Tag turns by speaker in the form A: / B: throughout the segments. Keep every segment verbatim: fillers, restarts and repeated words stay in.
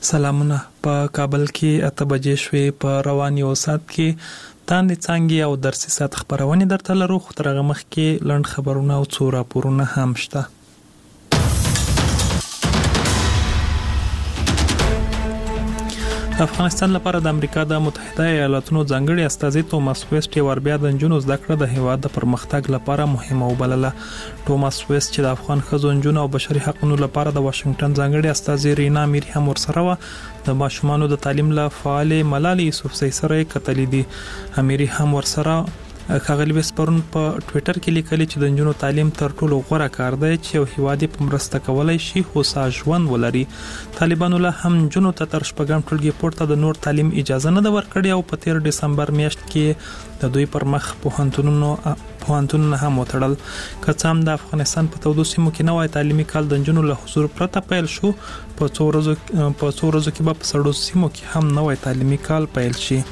A: سلامونه. په کابل کې اته بجې شوې. په روان یو ساعت کې تاندې څانګې او درسي ساعت خبرونه درته لرو، خو تر هغه مخکې لنډ خبرونه او څو راپورونه هم شته. افغانستان لپاره د امریکا د متحده ایالاتونو ځانګړي استازي توماس ویسټ یو ور بیا د نجونو زده کړه د هیواد د پرمختګ لپاره مهمه وبلله. توماس ویسټ چې د افغان ښځو، نجونو او بشري حقوقو لپاره د واشنگټن ځانګړي استازي رینا میری هم ورسره و. د ماشومانو د تعلیم له فعال ملالي یوسفزۍ سره کتلې دي. اميري هم ورسره ښاغلي وسپرون په ټوئیټر کې لیکلي چې د نجونو تعلیم تر ټولو غوره کار دی چې یو هیواد په مرسته کولای شي هوسا ژوند ولري. طالبانو له هم نجونو ته تر شپږم ټولګي پورته د نور تعلیم اجازه نه ورکړې او په تیر دسمبر میاشت کې د دوی پر مخ پوهنتونونو پوهنتونونه هم وتړل. که څه هم د افغانستان په تودو سیمو کې نوی تعلیمي کال د نجونو له حضور پرته پیل شو، په څو ورځو په څو ورځو کې به په سړو سیمو کې هم نوی تعلیمي کال پیل شي.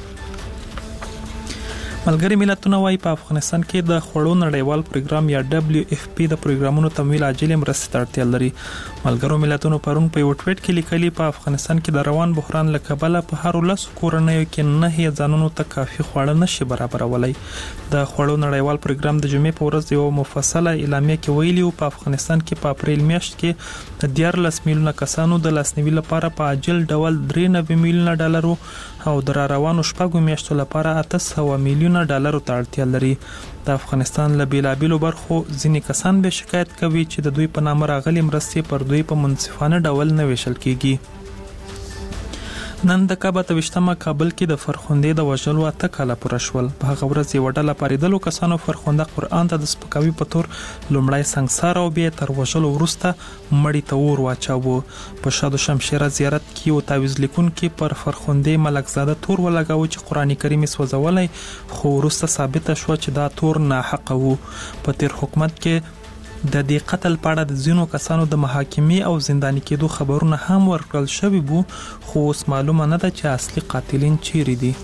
A: ملګری ملتونه وايي په افغانستان کې د خوړو نړیوال پروګرام یا دبليو اف پی د پروګرامونو تمویل عاجل مرستې ته اړتیا لري. ملګرو ملتونو پرون په یو ټویټ کې لیکلي په افغانستان کې د روان بحران له کبله په هر ولس کورنیو کې نه ځانونو ته کافي خواړه نشي برابرولای. د خوړو نړیوال پروګرام د جمعې په ورځ یو مفصله اعلامیه کې ویلي او په افغانستان کې په اپریل میاشت کې د دیارلس میلیونه کسانو د لاسنیوي لپاره په عاجل ډول درې نوي میلیونه ډالر او د روانو شپږو میاشتو لپاره اته سوه میلیونه ډالر ته اړتیا لري. د افغانستان له بیلابیلو برخو ځینې کسان به شکایت کوي چې د دوی په نامه راغلي مرستې پر دوی په منصفانه ډول نه ویشل کیږي. نن د کابل توشتمه کابل کې د فرخندې د وژلو اته کاله پوره شول. په هغه ورځ یو ډله پاریدلو کسانو فرخنده قرآن ته د سپکاوي په تور لومړی سنگسار او بیا تر وژلو وروسته مړی ته اور واچاوه. په شاد شمشیره زیارت کې او تعویض لیکون کې پر فرخندې ملکزاده تور ولګاوه چې قرآن کریم سوځولای، خو وروسته ثابت شو چې دا تور ناحق وو. په تیر حکومت کې د دې قتل په اړه د ځینو کسانو د محاکمې او زنداني کېدو خبرونه هم ورکړل شوي وو، خو اوس معلومه نه ده چې اصلي قاتلین چیرې دي.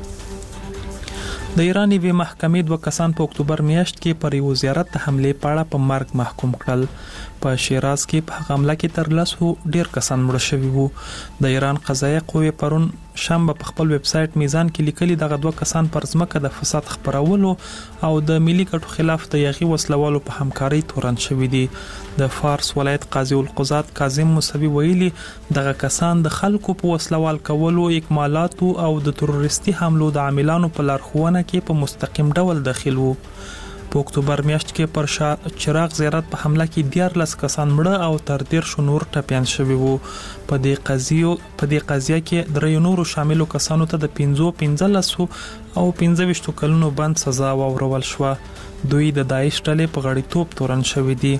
A: د ایران یوې محکمې دوه کسان په اکتوبر میاشت کې پر یو زیارت د حملې په اړه په مرګ محکوم کړل. په شیراز کې په حمله کې تر لسو ډیر کسان مړه شوي وو. د ایران قضایه قوې پرون شنبه په خپل ویب سټ میزان کې لیکلي دغه دوه کسان پر ځمکه د فساد خپرولو او د ملي ګټو خلاف د یغي وسلوالو په همکارۍ تورن شوي دي. د فارس ولایت قاضي القضات کاظم موسوي ویلي دغه کسان د خلکو په وسلوال کولو، اکمالاتو او د تروریستي حملو د عاملانو په لارښوونه کې په مستقیم ډول داخل وو. په اکتوبر میاشت کې پر شاه چراغ زیارت په حمله کې دیارلس کسان مړه او تر دیرشو نور ټپیان شوي وو. په دې قضیو په دې قضیه کې درې نورو شاملو کسانو ته د پنځو پنځلسو او پنځه ویشتو کلونو بند سزا واورول شوه. دوی د داعش ډلې په غړیتوب تورن شوي دي.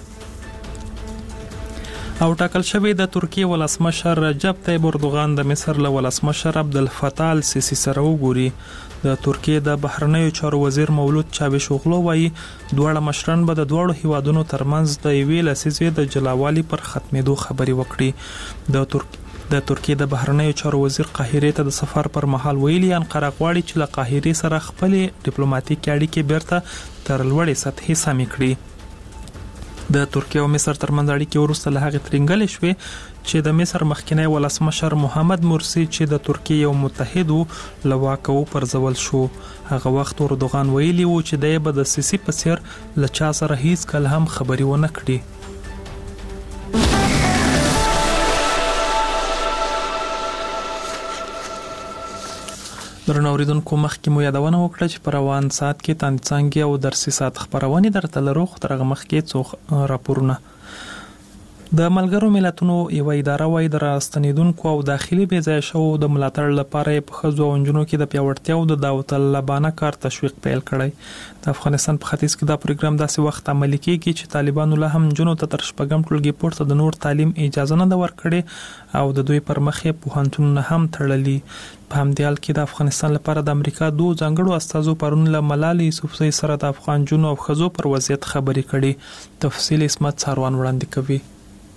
A: او ټاکل شوی د ترکیه ولسمشر رجب طیب اردوغان د مصر له ولسمشر عبدالفتاح السیسی سره وګوري. د ترکیه د بهرنیو چارو وزیر مولود چاوش اوغلو وایي دواړه مشران به د دواړو هیوادونو ترمنځ د یوې لسیزې د جلاوالي پر ختمېدو خبرې وکړي. د ترکیه د ترکیه د بهرنیو چارو وزیر قاهره ته د سفر پر مهال ویلي انقره غواړي چې له قاهره سره خپل ډیپلوماټیک اړیکې بیرته تر لوړې سطحې سمې کړي. د ترکیه او مصر ترمنځ اړیکې وروسته له هغې ترینګلې شوې چې د مصر مخکنی ولسمشر محمد مرسی چې د ترکیه یو متحد وو له واکه وپرځول شو. هغه وخت اردوغان ویلي وو چې دی به د سیسي په څیر له چا سره هیڅ کله هم خبرې ونه کړي. درنو اوریدونکو، مخکې مو یادونه وکړه چې په روان ساعت کې تاندې څانګې او درسي ساعت خبرونه درته لرو، خو تر هغه مخکې څو راپورونه. د ملګرو ملتونو یو اداره وايي د راستنیدونکو او داخلي بې ځایه شوو د ملاتړ لپاره په ښځو او نجونو کې د پیاوړتیا او د داوطلبانه کار تشویق پیل کړی. د افغانستان په ختیځ کې دا پروګرام داسې وخت عملي کیږي چې طالبانو له هم نجونو ته تر شپږم ټولګي پورته د نور تعلیم اجازه نه ده ورکړې او د دوی پر مخ یې پوهنتونونه هم تړلي. په همدې حال کې د افغانستان لپاره د امریکا دوه ځانګړو استازو پرون له ملالي یوسفزۍ سره د افغان جنو او ښځو پر وضعیت خبرې کړي. تفصیل اسمت څاروان وړاندې کوي.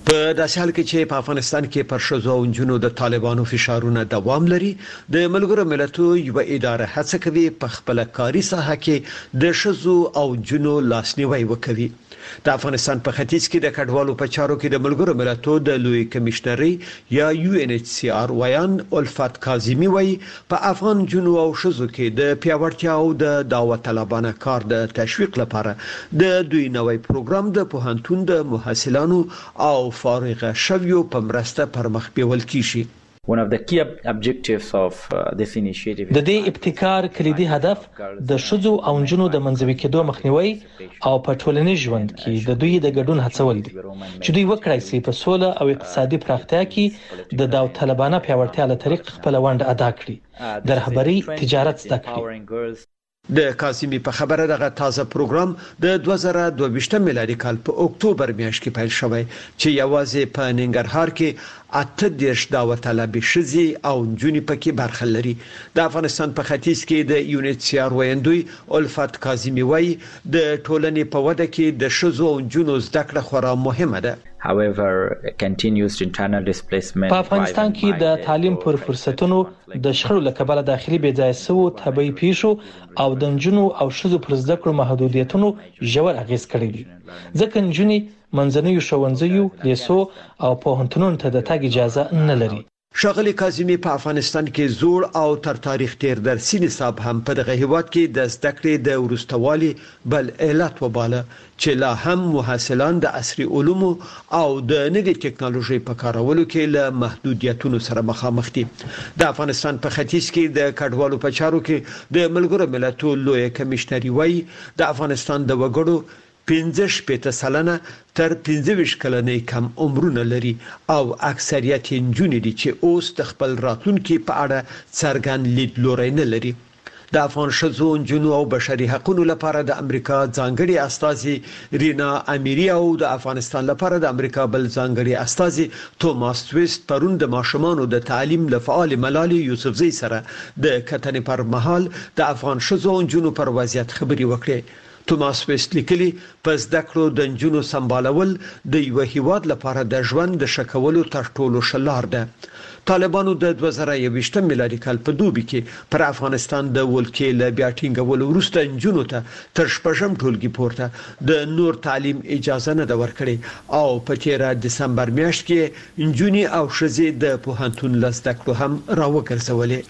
B: په داسې حال کې چې په افغانستان کې پر ښځو او نجونو د طالبانو فشارونه دوام لري، د ملګرو ملتونو یو اداره هڅه کوي په خپل کاري ساحه کې د ښځو او نجونو لاسنیوي وکړي. د افغانستان په ختیځ کې د کډوالو په چارو کې د ملګرو ملتونو د لوی کمشنري یا یو ان ایچ سی آر ویان الفت کاظمی وایي په افغان جنو او ښځو کې د پیاوړتیا او د دعوت طلبانه کار د تشویق لپاره د دوی نوې پروګرام د پوهنتون د محصلانو او فارغ شویو په مرسته پرمخ بیول کیږي.
C: One of the key objectives of uh, this initiative
D: د دې ابتکار کلیدي هدف د ښځو او نجونو د منځوي کېدو مخنیوي او په ټولنیز ژوند کې د دوی د ګډون هڅول دي چې دوی وکړای شي په سوله او اقتصادي پراختیا کې د داوطلبانه طلبانه پیاوړتیا له طریق خپل ونډه ادا کړي، د رهبري تجارت زده کړي.
B: د کاظمی په خبره دغه تازه پروګرام د دوه زره دوه ویشت میلادي کال په اکتوبر میاشت کې پیل شوی چې یوازې په ننګرهار کې اته دیرش دعوت طلبي ښځې او نجونې پکې برخه لري. د افغانستان په ختیځ کې د یو ان ایچ سی آر ویندوی الفت کاظمی وایي د ټولنې په وده کې د ښځو او نجونو زده کړه خورا مهمه ده.
C: However, continuous internal displacement
D: په افغانستان کې د تعلیم پر فرصتونو د شخړو له کبله داخلي بې ځای سوو طبي پیښو او د نجونو او ښځو پر زده کړو محدودیتونو ژور اغیز کړی دی، ځکه نجونې منځنیو ښوونځیو، لیسو او پوهنتونونو ته د تګ اجازه نه لري.
B: ښاغلي کاظمی په افغانستان کې زوړ او تر تاریخ تیر درسي نصاب هم په دغه هیواد کې د زده کړې د ورستوالي بل علت وباله چې لا هم محصلان د عصري علومو او د نوې ټکنالوژي په کارولو کې له محدودیتونو سره مخامخ دي. د افغانستان په ختیځ کې د کډوالو په چارو کې د ملګرو ملتونو لوی کمشنري وایي د افغانستان د وګړو پنځه شپېته سلنه تر پنځه ویشت کلنې کم عمرونه لري او اکثریت نجونې دي چې اوس د خپل راتلونکي په اړه څرګند لیدلوری نه لري. د افغان ښځو، نجونو او بشري حقوقو لپاره د امریکا ځانګړي استازي رینا امیری او د افغانستان لپاره د امریکا بل ځانګړي استازي توماس ویست پرون د ماشومانو د تعلیم له فعال ملالي یوسفزۍ سره د کتنې پر مهال د افغان ښځو او نجونو پر وضعیت خبري وکړې. توماس ویست لیکلي په زده کړو د نجونو سمبالول د یو هیواد لپاره د ژوند د شکولو تر ټولو ښه لار ده. طالبانو د دوه زره یوویشت میلادي کال په دوبي کې پر افغانستان د ولکې له بیا ټینګولو وروسته نجونو ته تر شپږم ټولګي پورته د نور تعلیم اجازه نه ده ورکړې او په تیره دسمبر میاشت کې نجونې او ښځې د پوهنتون له زده کړو هم راوګرځولې.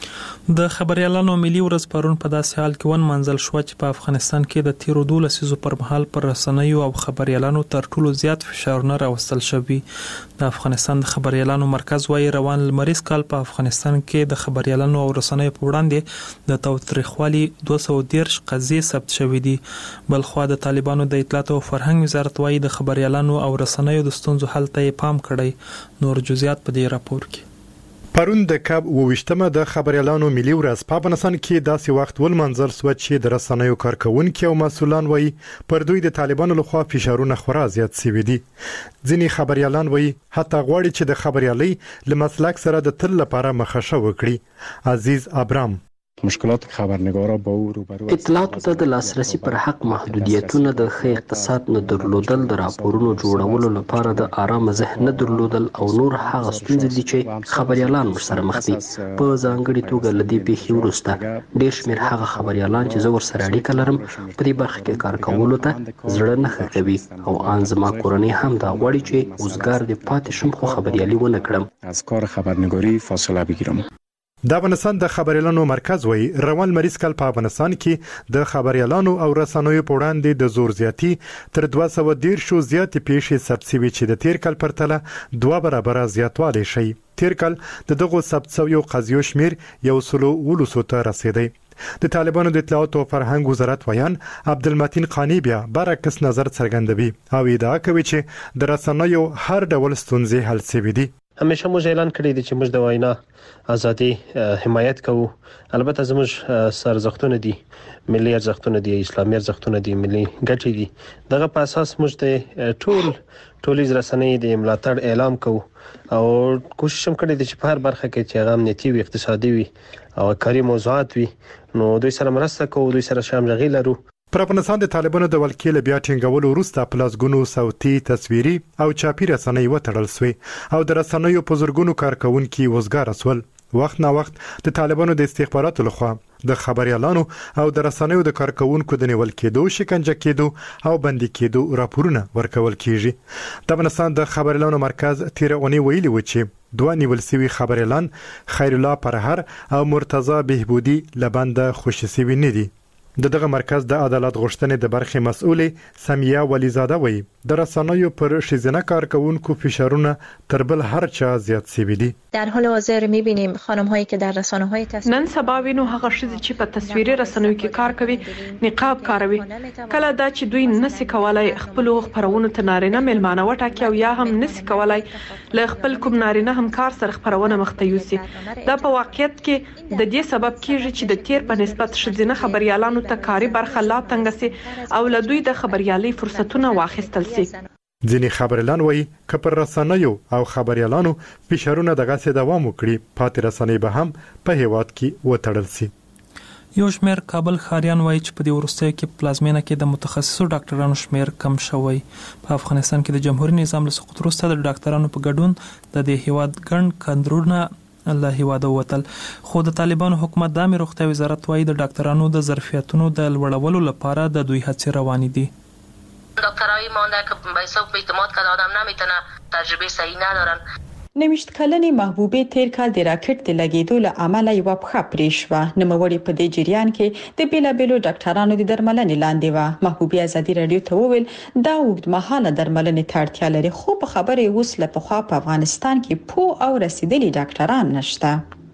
A: د خبريالانو ملي ورځ پرون په داسې حال کې ون منزل شو چې په افغانستان کې د تیرو دوه لسیزو پر مهال پر رسنیو او خبريالانو تر ټولو زیات فشارونه راوستل شوی. د افغانستان د خبريالانو مرکز وايي روان لمریز کال په افغانستان کې د خبريالانو او رسنیو په وړاندې د تاوتریخوالي دوه سوه دېرش قضیې ثبت شوې دي. بلخوا د طالبانو د اطلاعات او فرهنګ وزارت وايي د خبريالانو او رسنیو د ستونزو حل ته پام کړی. نور جزئیات په دې راپور کې.
E: پرون د کاب وویشتمه د خبريالانو ملي ورځ په افغانستان کې داسې وخت ولمنځل شو چې د رسنیو کارکونکو او مسؤلان وایي پر دوی د طالبانو لخوا فشارونه خورا زیات شوي دي. ځینې خبريالان وایي حتی غواړي چې د خبريالۍ له مسلک سره د تل لپاره مخه وکړي. عزیز ابرام
F: مشکلات خبرنگارا با او روبرو
G: اطلاعاتو ته د لاسرسي پر حق محدودیتونه، د ښه اقتصاد نه درلودل، د راپورونو جوړولو لپاره د آرام ذهن نه درلودل او نور هغه ستونزې دي چې خبريالان ورسره مخ دي. په ځانګړي توګه له دې پیښې وروسته ډېر شمېر هغه خبريالان چې زه ورسره اړیکه لرم په دې برخه کې کار کولو ته زړه نه ښه کوي او ان زما کورنۍ هم دا غواړي چې اوسګار دې پاتې شم خو خبريالي ونه کړم،
F: از کار خبرنگاری فاصله بگیرم.
E: د افغانستان د خبريالانو مرکز وایي روان مریض کال په افغانستان کې د خبريالانو او رسنیو په وړاندې د زور زیاتی تر دوه سوه دېرش زیاتې پیښې ثبت شوي چې د تیر کال پرتله دوه برابره زیاتوالی شي. تیر کال د دغو ثبت شویو قضیو شمیر یو سلو ولسو ته رسیدی. د طالبانو د اطلاعات او فرهنګ وزارت ویان عبدالمتین قانی بیا برعکس نظر څرګندوي او ادعا کوي چې د رسنیو هر ډول ستونزې حل شوي دي.
H: همیشه موږ اعلان کړی دی چې موږ د وینا ازادي حمایت کوو. البته زموږ سرزختونه دي، ملي ارزښتونه دي، اسلامي ارزښتونه دي، ملي ګټې دي. دغه په اساس موږ د ټول ټولنیز رسنۍ د ملاتړ اعلان کوو او کوشش هم کړی دی چې په هر برخه کې چې هغه امنیتي وي، اقتصادي وي او کاري موضوعات وي، نو دوی سره مرسته کوو، دوی سره شاملغي لرو.
E: پر افغانستان د طالبانو د ولکې بیا ټینګولو وروسته پلاسګونو صوتي تصویري او چاپی رسنۍ وتړل سوې او د رسنیو په زرګونو کارکونکو وزګار اسول. وخت نا وخت د طالبانو د استخباراتو لخوا د خبريالانو او د رسنیو د کارکونکو د نیول کېدو، شکنجه کېدو او بندي کېدو راپورونه ورکول کیږي. د افغانستان د خبريالانو مرکز تیر اونۍ ویلي و چې دوه نیول سوي خبريالان خیر الله پرهر او مرتضی بهبودی لبنده خوشي سوي نه دي. د دغه مرکز د عدالت غوښتنې د برخې مسؤلې سمیه ولیزاده وایي د رسنیو پر ښځینه کارکونکو فشارونه تر بل هر چا زیات شوي دي.
I: در حال حاضر می‌بینیم خانم‌هایی که در رسانه‌های تصویری
J: نن سبا وینو هغه ښځې چې په تصویري رسنیو کې کار کوي نقاب کاروي. کله دا چې دوی نسی کولای خپل خبرونه ته نارینه ملمانه وټاکي او یا هم نسی کولای له خپل کوم نارینه همکار سره خبرونه مخته یوسي. دا په واقعیت کې د دې سبب کیږي چې د تیر په نسبت ښځینه خبريالانو ته کاري برخه لا تنګ سي او له دوی د خبريالي فرصتونه واخیستل سي.
E: ځینې خبريالان وایي که پر رسنیو او خبريالانو فشارونه دغه سي دوام وکړي پاتې رسنۍ به هم په هیواد کې وتړل سي.
A: یو شمېر کابل ښاریان وایي چې په دې وروستیو کې پلازمینه کې د متخصصو ډاکټرانو شمېر کم شوی. په افغانستان کې د جمهوریت نظام له سقوط وروسته د ډاکټرانو په ګډون د دې هیواد ګڼ کندرونه له هیواده ووتل. خو د طالبانو حکومت د عامه روغتیا وزارت وایي د ډاکټرانو د ظرفیتونو د لوړولو لپاره د دوی هڅې روانې دي.
K: دکترایی مانده که به حساب اعتماد کرد آدم نمیتونه تجربه صحیح ندارن.
L: نوشت کلنې محبوبې تیر کال د راکټ د لګیدو له امله یو پخه پرې شوه. نوموړې په دې جریان کې د بیلابیلو ډاکټرانو د درملنې لاندې وه. محبوبې ازادي رادیو ته وویل دا اوږدمهاله درملنې ته اړتیا لري خو په خبره اوس له پخوا په افغانستان کې پوه او رسیدلي ډاکټران نشته.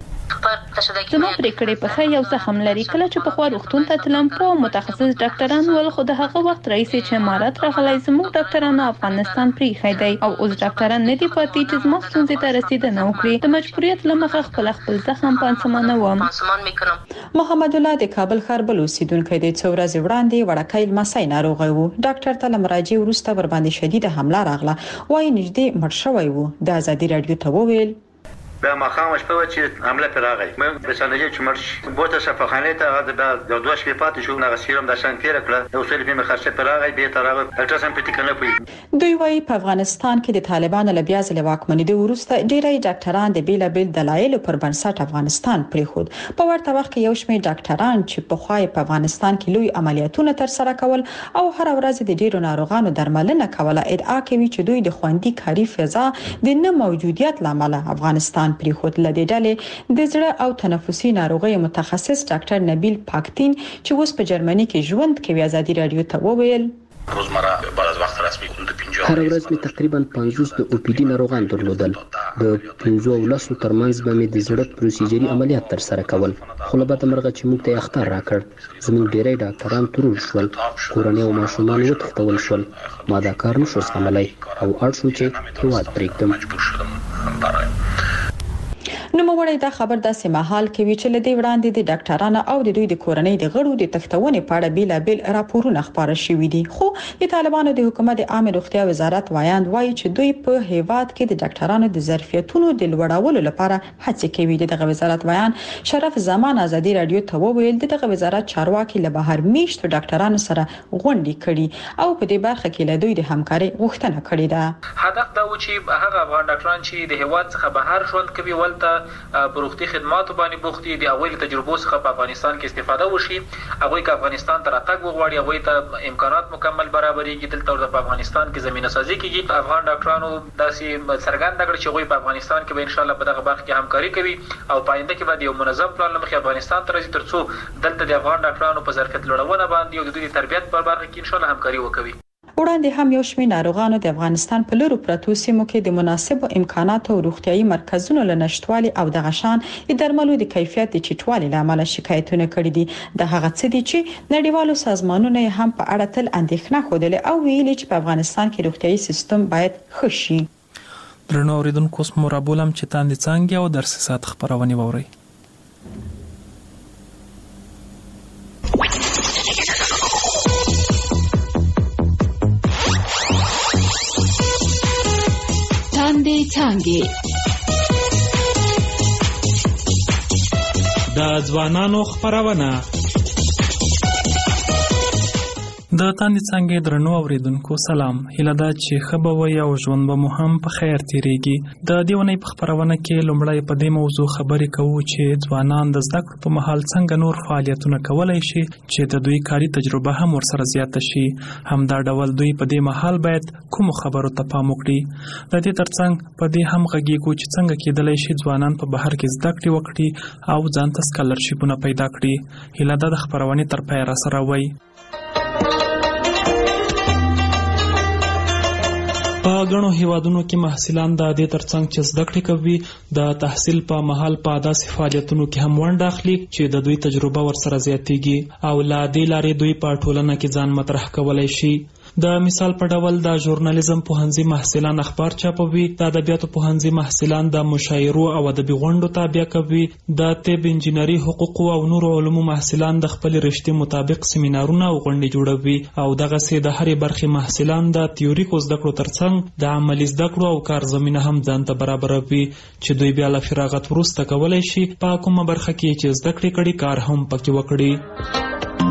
M: زما پریکړې په خې یو زخم لري. کله چې په خوا روغتون ته تلم په متخصص ډاکټران ول خو د هغه وخت رئیس چې امارات راغلی زموږ ډاکټرانو افغانستان پریخی دی او اوس ډاکټران نه دي پاتې چې زما ستونزې ته رسیدنه وکړي. د مجبوریت له مخه خپل خپل زخم پانسمانه وم.
L: محمد الله د کابل ښار بل اوسیدونکی دی. څو ورځې وړاندې وړکۍ لمسی ناروغ و. ډاکټر ته له مراجعې وروسته ور باندې شدیده حمله راغله. وایي نږدې مړ شوی و. د ازادي رادیو ته وویل
N: به ما خاموش په چې حمله پر راغی مې په سندجه چې مرش بوته شفاخانه ته د دوه شپې پاتې شو نه سیروم د شان تیر کړه یو څل په خرچه پر راغی به تر هغه الټراساوند پټی کنه پي.
L: دوی وايي په افغانستان کې د طالبانو له بیا ځل واکمنۍ وروسته ډیری ډاکټران د بیلابل دلایل پر بنسټ افغانستان پریخود. په ورته وخت کې یو شمېر ډاکټران چې په خوای په افغانستان کې لوی عملیاتونه تر سره کول او هر ورځ د ډیرو ناروغانو درملنه کوله ادعا کوي چې دوی د خوندي کاری فضا د نه موجودیت لامل افغانستان پریخود. لدې ډلې د زړه او تنفسي ناروغیو متخصص ډاکټر نبیل پاکتین چې اوس په جرمني کې ژوند کوي ازادي رادیو ته وویل
O: روزمره بعد از وخت رسمي د پنځه
G: هر ورځ می تقریبا پنځوس د او پی ډي ناروغان درلودل. د پنځو ولسو ترمنځ به می د زړه پروسیجري عملیات تر سره کول. خو له بده مرغه چې موږ ته اختیار راکړ زموږ ډیری ډاکټران ترور شول. کورنۍ او ماشومان وتښتول شول. ما دا کار نشو زغملای او اړ شو چې هیواد پرېږدم.
L: نوموړی دا خبر داسې مهال کوي چې لدې وړاندې د ډاکټرانو او د دوی د کورنۍ د غړو د تښتونې په اړه بیلابل راپورونه خپاره شوي دي. خو د طالبانو د حکومت د عامه روغتیا وزارت وایاند وایي چې دوی په هیواد کې د ډاکټرانو د ظرفیتونو د لوړولو لپاره هڅې کوي. دغه وزارت وایان شرف زمان ازادي رادیو ته وویل دغه وزارت چارواکي له بهر میشتو ډاکټرانو سره غونډې کړي او په دې برخه کې له دوی د همکاري غوښتنه کړې ده.
P: هدف دا و چې هغه افغان ډاکټران چې د هیواد څخه بهر ژوند کوي ولته بروختي خدماتو باندې بوختي دي اول تجربو څخه په افغانستان کې استفاده وشي. هغه کې افغانستان ته راتګ وغواړي هغه ته امکانات مکمل برابرېږي. دلته په افغانستان کې زمينه سازي کیږي. افغان ډاکټرانو داسې څرګنده کړ چې هغه په افغانستان کې به ان شاء الله په دغه برخه کې همکاري کوي او پاینده کې به یو منظم پلان لمخې افغانستان ته راځي ترڅو دلته د افغان ډاکټرانو په ظرفیت لوړونه باندې او د دوی تربیت په برخه کې ان شاء الله همکاري وکړي.
L: وړاندې هم یو شمېر ناروغانو د افغانستان په لورو پرتو سیمو کې د مناسبو امکاناتو او روغتيایي مرکزونو له نشټوالي او د غشان د درملو د کیفیت د چټوالي لامل شکایتونه کړي دي. د هغه څه دي چې نړیوالو سازمانونو هم په اړه تل اندېښنه خوده او ویلي چې په افغانستان کې روغتيایي سیستم باید ښه شي.
A: درنو اوریدونکو اوس مرابولم چې تاندې څنګه او درس سات خبرونه ووري.
Q: تاندې څنګه د ځوانانو خبرونه
A: د تاندې څنګه درنو اوریدونکو سلام. هیله ده چې ښه به وي او ژوند به مو هم په خیر تیریږي. د دې ونې په خپرونه کې لومړی په دې موضوع خبرې کوو چې ځوانان د زده کړو په مهال څنګه نور فعالیتونه کولی شي چې د دوی کاري تجربه هم ورسره زیاته شي. همدا ډول دوی په دې مهال باید کومو خبرو ته پام وکړي. د دې ترڅنګ په دې هم غږیږو چې څنګه کېدلی شي ځوانان په بهر کې زده کړې وکړي او ځان ته سکالرشیپونه پیدا کړي. هیله ده د خپرونې تر پایه راسره وئ. په غنو هیوادونو کې محصلان د دې ترڅنګ چې زده کړې کوي د تحصیل په مهال په داسې فعالیتونو کې هم ونډه اخلي چې د دوی تجربه ورسره زیاتېږي او له دې لارې دوی په ټولنه کې ځان مطرح کولی شي. د مثال په ډول د ژورنالیزم پوهنځي محصلان اخبار چاپوي، د ادبیاتو پوهنځي محصلان د مشاعرو او ادبي غونډو تابع کوي، د طب، انجینري، حقوقو او نورو علومو محصلان د خپل رشتې مطابق سیمینارونه او غونډې جوړوي او دغسې د هرې برخې محصلان د تیوریکو زده کړو ترڅنګ د عملي زده کړو او کار زمینه هم ځان ته برابروي چې دوی بیا له فراغت وروسته کولی شي په کومه برخه کې چې زده کړې کړي کار هم پکې وکړي.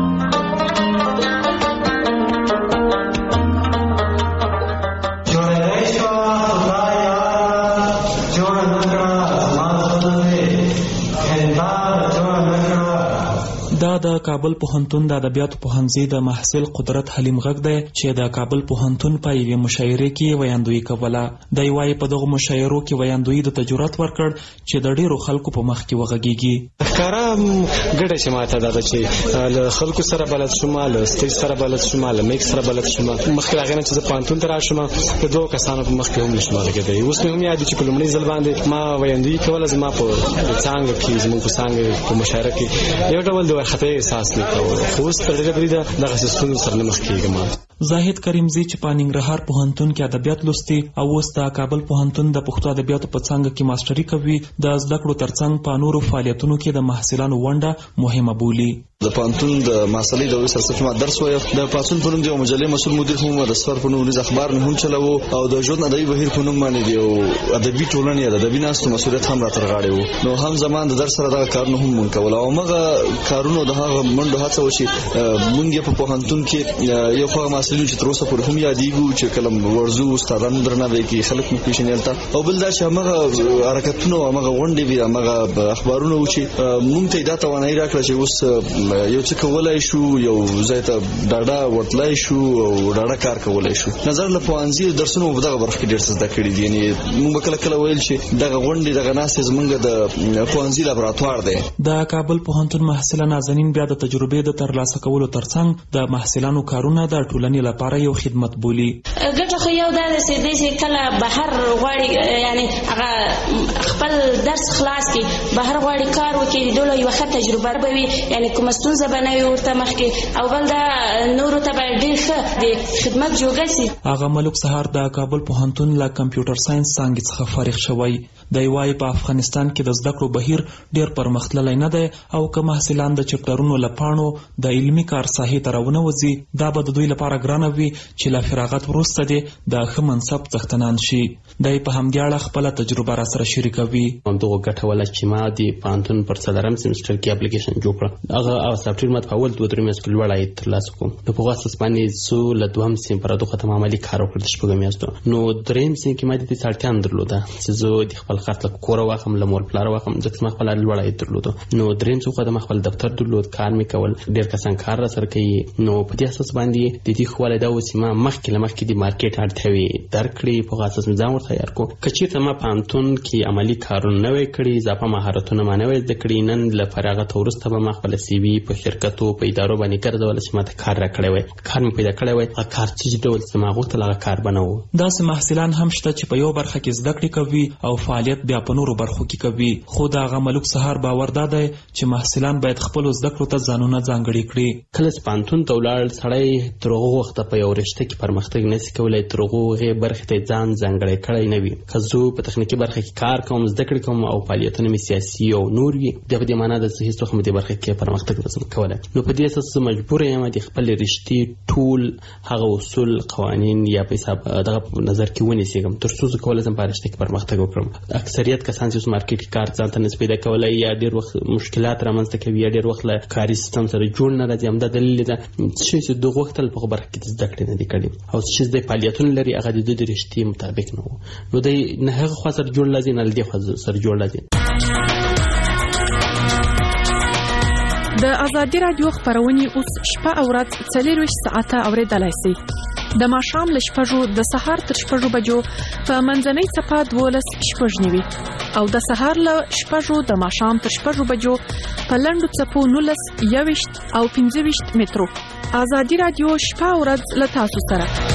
A: دا د کابل پوهنتون د ادبیاتو پوهنځي د محصل قدرت حلیم غږ دی چې د کابل پوهنتون په یوې مشاعرې کې ویاندویي کوله. دی وایي په دغو مشاعرو کې ویاندویي د تجربت ورکړ چې د ډیرو خلکو په مخ کې وغږیږي.
R: ښکاره ګډه چې ماته دا ده چې له خلکو سره بلد شوم، له سټیج سره بلد شوم، له میک سره بلد شوم. مخکې له هغې نه چې زه پوهنتون ته راشم د دوو کسانو په مخ کې هم نشم غږېدی. اوس مې هم یاد دي چې په لومړي ځل باندې ما ویاندویي کوله. زما په څانګه کې زموږ په څانګه په مشاعره کې یو ډول د وارخطۍ احساس مې کوه، خو اوس تر ډېره بریده دغسې ستونزو سره نه مخ کېږم.
A: زاهد کریمزی چې په ننګرهار پوهنتون کې ادبیات لوستي او اوس د کابل پوهنتون د پښتو ادبیاتو په څانګه کې ماسټري کوي، د زده کړو ترڅنګ په نورو فعالیتونو کې د محصلانو ونډه مهمه بولي.
S: د پوهنتون د محصلۍ د وسر څخه ما درس وایم. د پاتون په نوم د مجلې مسؤل مدیر هم د سفر په نوم د اخبار نه هم چلاوه او د ژوند ادبي بهیر په نوم باندې دی او ادبي ټولنې د ادبي ناستو مسؤلیت هم را ترغاړي وو. نو هم زمان د درس سره دا کارونه هم مونږ کول او هغه کارونه د هغه منډه هڅه وشي. مونږ په پوهنتون کې یو خو محصلین چې تر اوسه پورې هم یادېږو چې کله ورزو استادانو درناوی کوي، خلک مو پیژني او بل دا چې هغه حرکتونه او هغه غونډې وي، هغه اخبارونه و چې مونږ ته دا توانایي راکړه چې اوس یو څه کولای شو، یو ځای ته ډاډه ورتلای شو او ډاډه کار کولای شو. نظر له پوهنځي درسونو په دغه برخه کې ډېر څه زده کړي دي. یعنې موږ به کله کله ویل چې دغه غونډې دغه ناستې زموږ د پوهنځي لابراتوار دی.
A: د کابل پوهنتون محصله نازنین بیا د تجربې د ترلاسه کولو ترڅنګ د محصلانو کارونه د ټولنې لپاره یو خدمت بولي.
T: ګټه خو یو دا ده چې دی چې کله بهر غواړي یعنې هغه خپل درس خلاص کړي، بهر غواړي کار وکړي، ډوله یوه ښه تجربه به وي، یعنې کومه ستونزه به نه وي ورته مخکې او بل دا نورو ته به ډېر ښه د خدمت جوګه سي.
A: هغه ملک سهار د کابل پوهنتون له کمپیوټر ساینس څانګې څخه فارغ شوی. دی وایي په افغانستان کې د زده کړو بهیر ډېر پرمختللی نه دی او که محصلان د چپټرونو له پاڼو د علمي کار ساحې ته راونه وځي، دا به د دوی لپاره ګرانه وي چې له فراغت وروسته دې د ښه منصب څښتنان شي. دی په همدې اړه خپله تجربه راسره شریکوي.
U: همدغه ګټوله چې ما د پوهنتون پر څلورم سیمسټر کې اپلیکیشن جوړ کړه، هغه سافټویر ما په اول دوه درې میاشتو کې لوړ عاید ترلاسه کړم. نو په هغه اساس باندې زه له دوهم سیم پر دغه ختم عملي کار وکړ د شپږو میاشتو. نو درېیم سیم کې ما د دې اړتیا هم درلوده چې زه د خپل خرڅ له کوره واخلم، له مور پلاره واخلم، ځکه ما خپل لوړ عاید درلوده. نو درېیم څه خو د خپل دفتر درلود، کار مې کول، ډېر کسان کار را سره کوي. نو په دې اساس باندې د دې خواله دا و چې ما مخکې له مخکې د مارکیټ اړتیاوې درک کړې، په هغه اساس مې ځان ورته تیار کړو. که چېرته ما پوهنتون کې عملي کارونه نه وی کړي، اضافه مهارتونه ما نه وی زده کړي، نن له فراغت وروسته به ما خپله سی وي په شرکتو په ادارو باندې ګرځوله چې ما ته کار را کړی وی، کار مې پیدا کړی وی. هغه کار چې ډول چې ما غوښتل هغه کار به نه و.
A: داسې محصلان هم شته چې په یو برخه کې زده کړې کوي او فعالیت بیا په نورو برخو کې کوي. خو د هغه ملک سهار باور دا دی چې محصلان باید خپلو زده کړو ته ځانونه ځانګړي کړي.
U: کله چې پوهنتون ته ولاړ سړی تر هغه وخته په یو رشته کې پرمختګ نشي کولی، تر هغې برخې ته ځان ځانګړی کړی نه وي. که زه په تخنیکي برخه کې کار کوم، زده کړې کوم او فعالیتونه مې سیاسي او نور وي، بیا په دې معنا ده چې هېڅ وخت مې دې برخه کې پرمختګ نشم کولی. نو په دې اساس زه مجبور یم د خپلې رشتې ټول هغه اصول، قوانین یا په حساب دغه په نظر کې ونیسم تر څو زه کولی شم په رشته کې پرمختګ وکړم. اکثریت کسان چې مارکیټ کې کار ځان ته نسبت پیدا کولای یا ډیر وخت مشکلات رامنځته کوي یا ډیر وخت له کاري سیستم سره جوړ نه راځي. همدا دلیل دی چې د وختل په خبره کې زده کړې نه دي کړې او چې د فعالیتونو لري هغه د دوی رښتې مطابق نه وو نو د نه هغه خوا سره جوړ لازم نه لدی خوا سره جوړ لازم.
J: د ازادي رادیو خبرونه اوس شپه او ورځ څلور ساعته اوریدلای شئ. د ماښام له شپږو د سهار تر شپږو بجو په منځنۍ صفه دولس شپږ نیوي او د سهار له شپږو د ماښام تر شپږو بجو په لنډو څپو نولس یويشت او پنځه ویشت مترو. ازادي رادیو شپه او ورځ له تاسو سره.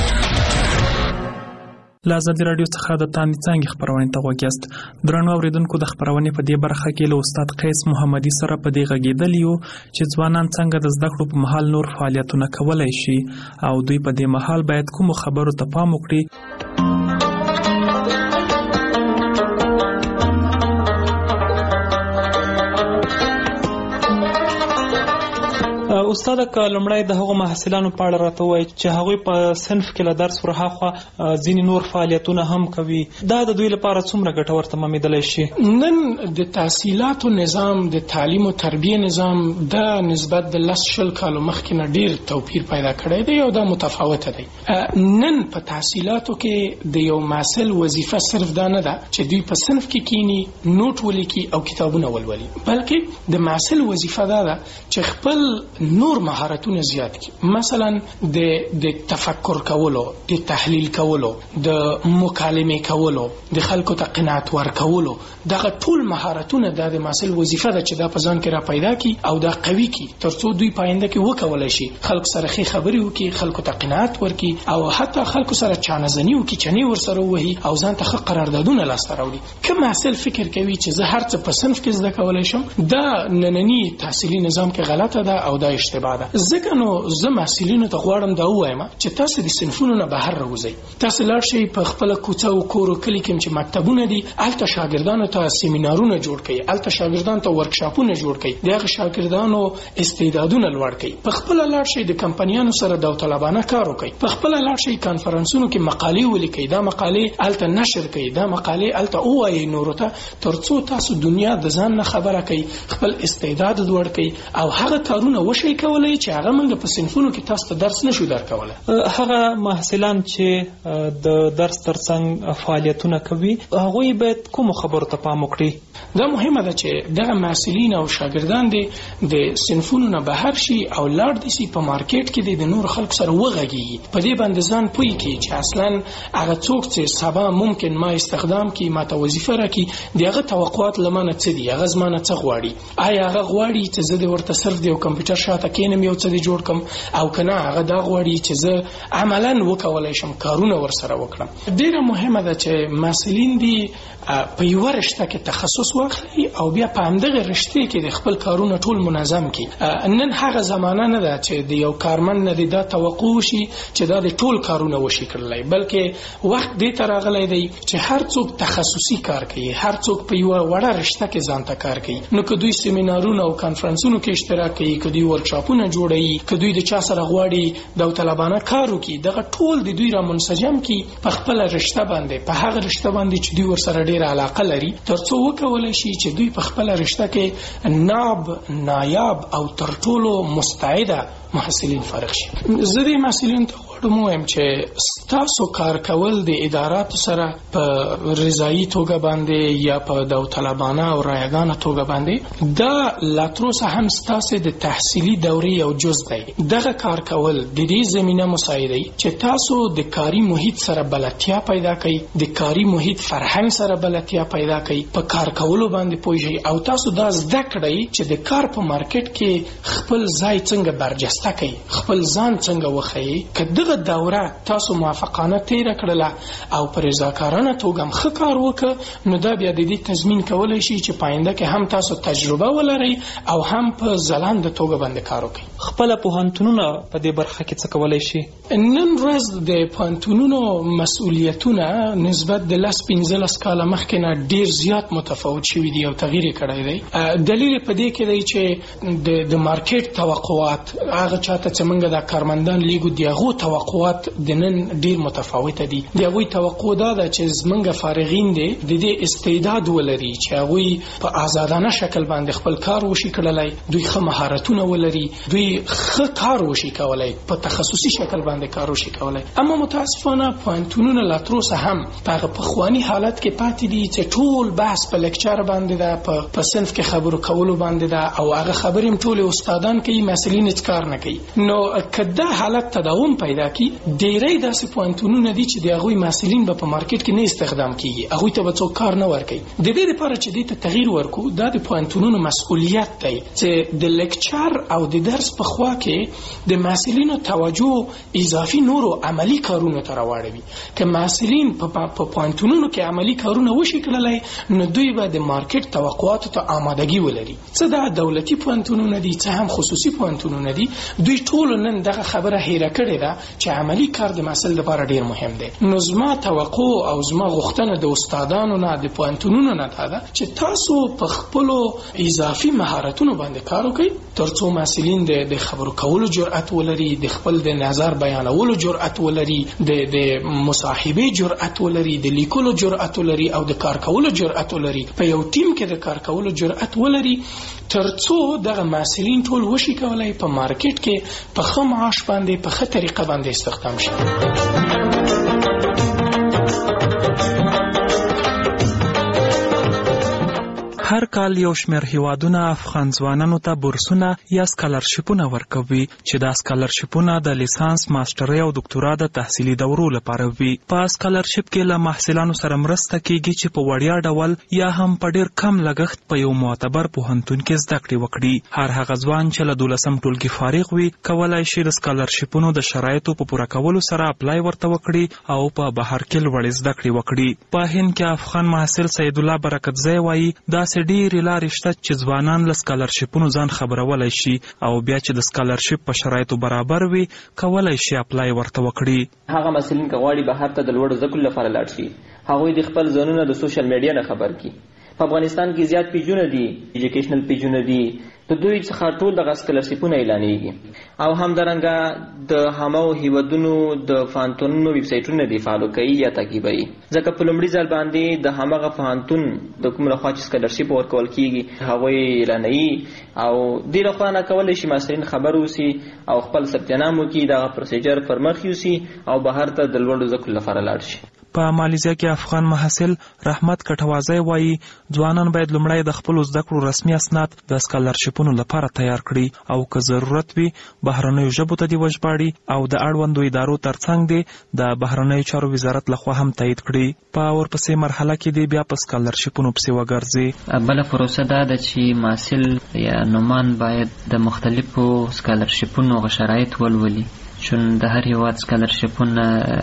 A: له ازادي رادیو څخه د تاندې څانګې خبرونه ته غوښیاست. درنو اوریدونکو د خبرونه په دې برخه کې له استاد قیس محمدي سره په دې غږیدل یو چې ځوانان څنګه د زده کړو په مهال نور فعالیتونه کولای شي او دوی په دې مهال باید کوم خبرو ته پام وکړي. استاد کلمړای د هغو محصلانو په اړه راته وایي چې هغوی په صنف کې له درس ورهاخوا ځینې نور فعالیتونه هم کوي. دا د دوی لپاره څومره ګټور تمامېدلی شي؟
C: نن د تحصیلاتو نظام د تعلیم او تربیه نظام د نسبت د لس شل کالو مخکې نه ډیر توپیر پیدا کړی دی او دا متفاوته دی. نن په تحصیلاتو کې د یو محصل وظیفه صرف دا نه ده چې دوی په صنف کې کینی نوٹ ولیکي او کتابونه ولولي، بلکې د محصل وظیفه دا ده چې خپل نور مهارتونه زیات کی. مثلا د د تفکر کولو، د تحلیل کولو، د مکالمه کولو، د خلکو ته قناعت ورکولو، دغه ټول مهارتونه د محصل وظیفه ده چې دا په ځان کې را پیدا کی او دا قوي کی ترڅو دوی پاینده کې وکولای شي خلک سره ښه خبرې وکړي، خلکو ته قناعت ورکړي او حتی خلکو سره چانهزنی وکړي، چنی ور سره وهي او ځان ته ښه قراردادونه لاسته راوړي. که محصل فکر کوي چې زه هر څه په صنف کې زده کولای شم، دا نننی تحصیلي نظام کې غلطه ده او دا اشتباه ده. ځکه نو زه محصلینو ته غواړم دا ووایم چې تاسو د صنفونو نه بهر راوځئ. تاسو لاړ شئ په خپل کوڅه او کور او کلی کې چې مکتبونه دي، هلته شاګردانو ته سیمینارونه جوړ کړئ، هلته شاګردانو ته ورکشاپونه جوړ کړئ، دغه شاګردانو استعدادونه لوړ کړئ. په خپل لاړ شئ د کمپنیانو سره داوطلبانه کار وکړئ، په خپل لاړ شئ کانفرنسونو کې مقالې ولیکئ، دا مقالې هلته نشر کړئ، دا مقالې هلته ووایئ نورو ته ترڅو تاسو دنیا د ځان نه خبره کړئ، خپل استعداد لوړ کړئ او هغه کارونه وشئ کولای چې هغه موږ په صنفونو کې تاسو ته درس نشو درکوله.
A: هغه محصلان چې د درس ترڅنګ فعالیتونه کوي هغوی باید کوم خبرو ته پام وکړي؟
C: دا مهمه ده چې دغه محصلین او شاګردان دي د صنفونو نه بهر شي او لاړ دي سي په مارکیټ کې د نور خلکو سره وغږیږي، په دې باندې ځان پوي کړي چې اصلا هغه څوک چې سبا ممکن ما استخدام کی ما ته وظیفه راکړي دغه توقعات لمنه څه دي، هغه زمانه څه غواړي، آیا هغه غواړي چې زه د ورته صرف د کمپیوټر شاته کینم یو څه جوړ کم او کنه هغه دا غواړي چې زه عملاً وکولای شم کارونه ورسره وکړم. ډیره مهمه ده چې مسؤلین دي په یو رشته کې تخصص واخلي او بیا په همدغه رشته کې د خپل کارونه ټول منظم کړي. نن هغه زمانہ نه ده چې د یو کارمن نه دا توقع شي چې دا د ټول کارونه وشي کړلای، بلکې وخت دې تر راغلی دی چې هر څوک تخصصي کار کوي، هر څوک په یو وړه رشته کې ځان ته کار کوي. نو که دوی سیمینارونه او کانفرنسونو کې اشتراک کوي، که دوی ورکشاپونه جوړوي، که دوی د چا سره غواړي داوطلبانه کار وکړي، دغه ټول د دوی را منسجم کړي په خپل رشته باندې، په هغه رشته باندې چې دوی ورسره ډېر علاقه لري، ترڅو وکولای شي چې دوی په خپل رشته کې ناب نایاب او تر ټولو مستعده محصلین فارغ شي. زه د محصلین ته غواړم وایم چې تاسو کار کول د اداراتو سره په رضایي توګه باندې یا په داوطلبانه او رایګانه توګه باندې دا لا تر اوسه هم ستاسو د تحصیلي دورې یو جز دی. دغه کار کول د دې زمینه مساعدوي چې تاسو د کاري محیط سره بلدتیا پیدا کړئ، د کاري محیط فرهنګ سره بلدتیا پیدا کړئ، په کار کولو باندې پوه شئ او تاسو دا زده کړئ چې د کار په مارکیټ کې خپل ځای څنګه برجسته کړئ، خپل ځان څنګه وښیئ. که دغه دوره تاسو موافقانه تیره کړله او په رضاکارانه توګه هم ښه کار وکړه، نو دا بیا د دې تضمین کولی شي چې پاینده کې هم تاسو تجربه ولرئ او هم په ځلانده توګه باندې کار وکړئ.
A: خپله پوهنتونونه په دې برخه کې څه کولی شي؟
C: نن ورځ د پوهنتونونو مسؤلیتونه نسبت د لس پنځلس کاله مخکې نه ډېر زیات متفاوت شوي دي او تغییر یې کړی دی. دلیل په دې کې دی چې د مارکیټ توقعات هغه چاته چې موږ د کارمندان لیګو دی هغه توقعات د نن ډیر متفاوته دي. د هغه توقع دا ده چې زمونږ فارغین دي د دې استعداد ولري چې هغه په آزادانه شکل باندې خپل کار وشي کړلای، دوی ښه مهارتونه ولري، دوی ښه کار وشي کولای، په تخصصي شکل باندې کار وشي کولای. اما متاسفانه پوینټونه لا تر اوسه هم په پخوانی حالت کې پاتې دي چې ټول بحث په لیکچر باندې ده، په صنف کې خبرو کولو باندې ده او هغه خبرې ټول استادان کوي، مسلین هیڅ کار نه کوي. نو کله حالت تداوم پیدا کی ډیری داسې پوینټونه دي چې د هغه مسلین په مارکیټ کې نه استخدام کیږي، هغه ته به څوک کار نه ورکوي. د دې لپاره چې دې ته تغییر ورکو دا د پوینټونو مسؤلیت دی چې د لیکچر او د درس په خوا کې د مسلینو توجه اضافي نورو عملی کارونو ته راوړي. که مسلین په پوینټونو کې عملی کارونه وشي کړلای نو دوی به د مارکیټ توقعاتو ته آمادګي ولري. څه د دولتي پوینټونو دي څه هم خصوصي پوینټونو دي، دوی ټول نن دغه خبره هیره کړې ده چې عملی کار د مسل لپاره ډیر مهم دی. نو زما توقع او زما غوښتنه د استادانو نه د پوینټونو نه ده چې تاسو په خپل اضافي مهارتونو باندې کار وکړئ ترڅو مسلین د خبرو کولو جرأت ولري، د خپل د نظر بیانولو جرأت ولري، د د مصاحبه جرأت ولري، د لیکلو جرأت ولري او د کار کولو جرأت ولري، په یو ټیم کې د کار کولو جرأت ولري ترڅو دغه مسلین ټول وشي کولای په مارکیټ کې په ښه معاش باندې په ښه طریقه باندې استخدام شي.
A: هر کال یو شمېر هیوادونه افغان ځوانانو ته بورسونه یا سکالرشیپونه ورکوي چې دا سکالرشیپونه د لیسانس، ماسترۍ او دکتورا د تحصیلي دورو لپاره وي. په سکالرشیپ کې له محصلانو سره مرسته کیږي چې په وړیا ډول یا هم په ډیر کم لګښت په یو معتبر پوهنتون کې زده کړې وکړي. هر هغه ځوان چې له دولسم ټولګي فارغ وي کولای شي د سکالرشیپونو د شرایطو په پوره کولو سره اپلای ورته وکړي او په بهر کې لوړې زده کړې وکړي. په هند کې افغان محصل سید الله برکتزی وایي دا ډېرې لارې شته چې ځوانان له سکالرشیپونو ځان خبرولی شي او بیا چې د سکالرشیپ په شرایطو برابر وي کولی شي اپلای ورته وکړي.
D: هغه مسلین که غواړي بهر ته د لوړو زده کړو لپاره لاړ شي هغوی د خپل ځانونه د سوشل میډیا نه خبر کړي. په افغانستان کې زیات پیجونه دي، ایجوکیشنل پیجونه دي، د دوی څخه ټول دغه سکالرشیپونه اعلانېږي او همدارنګه د همو هیوادونو د پوهنتونونو ویب سایټونه دي فالو کوي یا تعقیبوي، ځکه په لومړي ځل باندې د همغه پوهنتون د کوم لخوا چې سکالرشیپ ورکول کیږي هغوی اعلانوي او دې لخوا نه کولی شي مسلین خبر اوسي او خپل ثبت نام وکړي، دغه پروسیجر پر مخ یوسي او بهر ته د لوړو زده کړو لپاره لاړ شي.
A: په مالیزیا کې افغان محصل رحمت کټوازی وایي ځوانان باید لومړی د خپلو زده کړو رسمي اسناد د سکالرشیپونو لپاره تیار کړي او که ضرورت وي بهرنیو ژبو ته دې وژباړي او د اړوندو ادارو ترڅنګ دې د بهرنیو چارو وزارت لخوا هم تایید کړي. په ورپسې مرحله کې دې بیا په سکالرشیپونو پسې وګرځي.
V: بله پروسه دا ده چې محصل یا نومان باید د مختلفو سکالرشیپونو شرایط ولولي، چون د هر هیواد سکالرشیپونه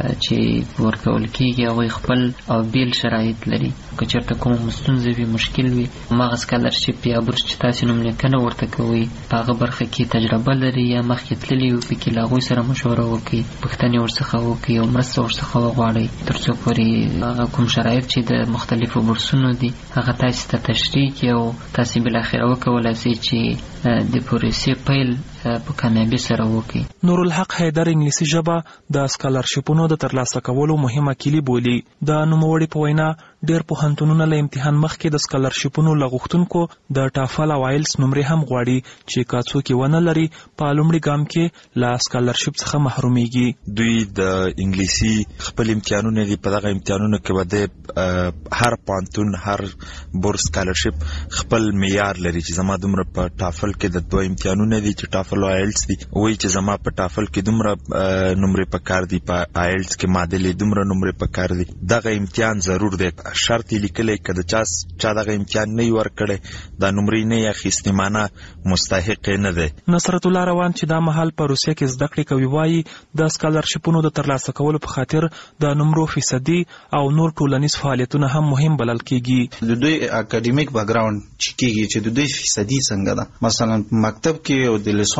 V: چې ورکول کیږي هغوی خپل او بیل شرایط لري. که چېرته کوم ستونزه وي، مشکل وي، هماغه سکالرشیپ یا بورس چې تاسې نوم لیکنه ورته کوئ په هغه برخه کې تجربه لري یا مخکې تللي وي پکې له هغوی سره مشوره وکړئ، پوښتنې ورڅخه وکړئ او مرسته ورڅخه وغواړئ تر څو پورې هغه کوم شرایط چې د مختلفو بورسونو دي هغه تاسې ته تشریح کړي او تاسې بالاخره وکولای شئ چې د پروسې پیل په کامیابی سره وکړي.
A: نورالحق حیدر انګلیسي ژبه د سکالرشیپونو د ترلاسه کولو مهمه کلی بولي. د نوموړي په وینا ډېر پوهنتونونه له امتحان مخکې د سکالرشیپونو له غوښتونکو د ټافل او آیلس نمرې هم غواړي چې که څوک یې ونه لري په لومړي ګام کې له سکالرشیپ څخه محرومیږي.
W: دوی د انګلیسي خپل امتحانونه دي، په دغه امتحانونو کې به د هر پوهنتون هر بورس سکالرشیپ خپل معیار لري چې زما دومره په ټافل کې د دوه امتحانونه دي چې ټافل او آیلس دي، وایي چې زما په ټافل کې دومره نمرې په کار دي، په آیلس کې معادلې دومره نمرې په کار دي. دغه امتحان ضرور دی، شرط یې لیکلی که د چا چا دغه امتحان نه وي ورکړی دا نمرې نه یې اخیستې معنه مستحق یې نه دی.
A: نصرت الله روان چې دا مهال په روسیه کې زده کړې کوي وایي د سکالرشیپونو د ترلاسه کولو په خاطر د نمرو فیصدي او نور ټولنیز فعالیتونه هم مهم بلل کیږي.
X: د دوی اکاډمیک بیکګراوند چې کیږي چې د دوی فیصدي څنګه ده، مثلا مکتب کې او د لیسانس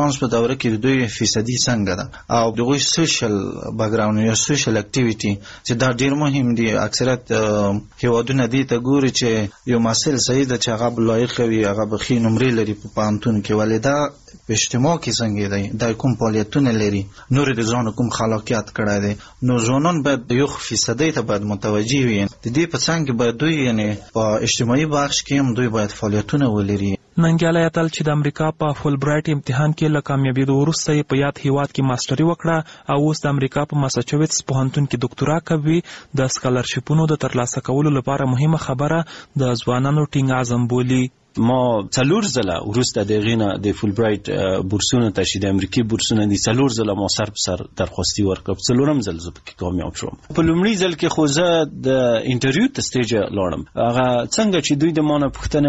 B: ریسپانس په دوره کې دوی فیصدي څنګه ده او دغه سوشل بیک ګراوند یا سوشل اکټیویټي چې دا ډیر مهم دي. اکثریت هیوادونه دي ته ګوري چې یو محصل صحیح ده چې هغه لایق وي، هغه به ښې نمرې لري په پوهنتون کې، ولې دا په اجتماع کې څنګه دی، دا کوم فعالیتونه لري، نور د ځان کوم خلاقیت کړی دی. نو ځوانان باید یو فیصدي ته باید متوجه وي. د دې په څنګ کې باید دوی یعنی په اجتماعي بخش کې هم دوی باید فعالیتونه ولري.
A: ننګیالی اتل چې د امریکا په فول برایټ امتحان کې له کامیابېدو وروسته یې په یاد هیواد کې ماسټري وکړه او اوس د امریکا په ماساچوټس پوهنتون کې ډاکټرا کوي. د سکالرشیپونو د ترلاسه کولو لپاره مهمه خبره د ځوانانو ټینګ عزم بولي.
F: ما څلور ځله وروسته د غینه د فول برایټ بورسونه ته چې د امریکای بورسونه دي څلور ځله ما سر په سر درخواستي ورکړ، څلورم ځل زه پکې کامیاب شوم. په لومړي ځل کې خو زه د انټرویو ته سټیج لاړم، هغه څنګه چې دوی د ما نه پوښتنه